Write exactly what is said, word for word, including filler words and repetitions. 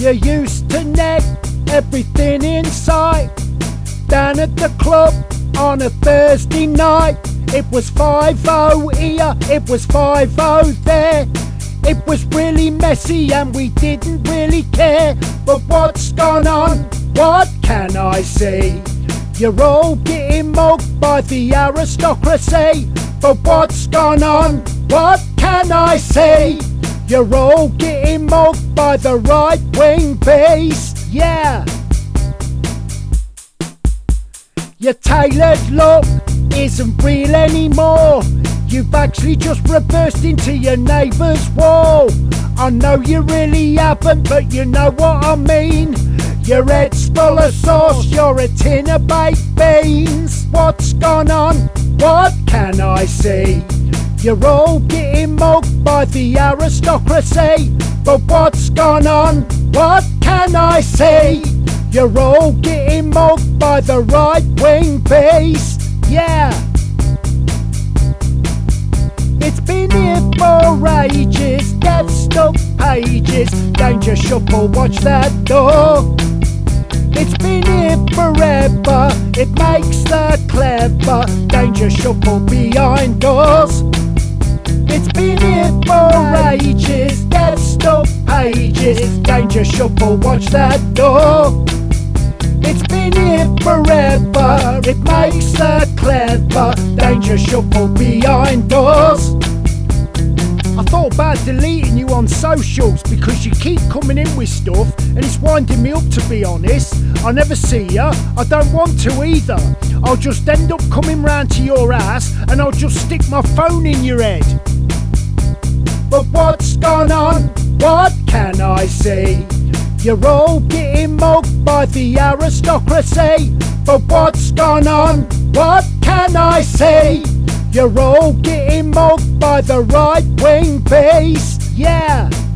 You used to neg everything in sight. Down at the club on a Thursday night, it was five oh here, it was five oh there. It was really messy and we didn't really care. But what's gone on? What can I say? You're all getting mugged by the aristocracy. But what's gone on? What can I say? You're all getting mugged by the right-wing beast. Yeah. Your tailored look isn't real anymore. You've actually just reversed into your neighbour's wall. I know you really haven't, but you know what I mean. Your head's full of sauce, you're a tin of baked beans. What's gone on? What can I say? You're all getting mugged by the aristocracy. But what's gone on? What can I say? You're all getting mugged by the right-wing beast. Yeah. It's been here for ages, get stuck pages. Danger Shuffle, watch that door. It's been here forever, it makes the clever. Danger Shuffle behind doors. It's been here for ages, get stuck pages. Danger Shuffle, watch that door. It's been here forever, it makes the clever. Danger Shuffle behind doors. I thought about deleting you on socials because you keep coming in with stuff and it's winding me up, to be honest. I never see ya, I don't want to either. I'll just end up coming round to your ass and I'll just stick my phone in your head. But what's gone on? What can I say? You're all getting mugged by the aristocracy. But what's gone on? What can I say? You're all getting mugged by the right-wing beast. Yeah.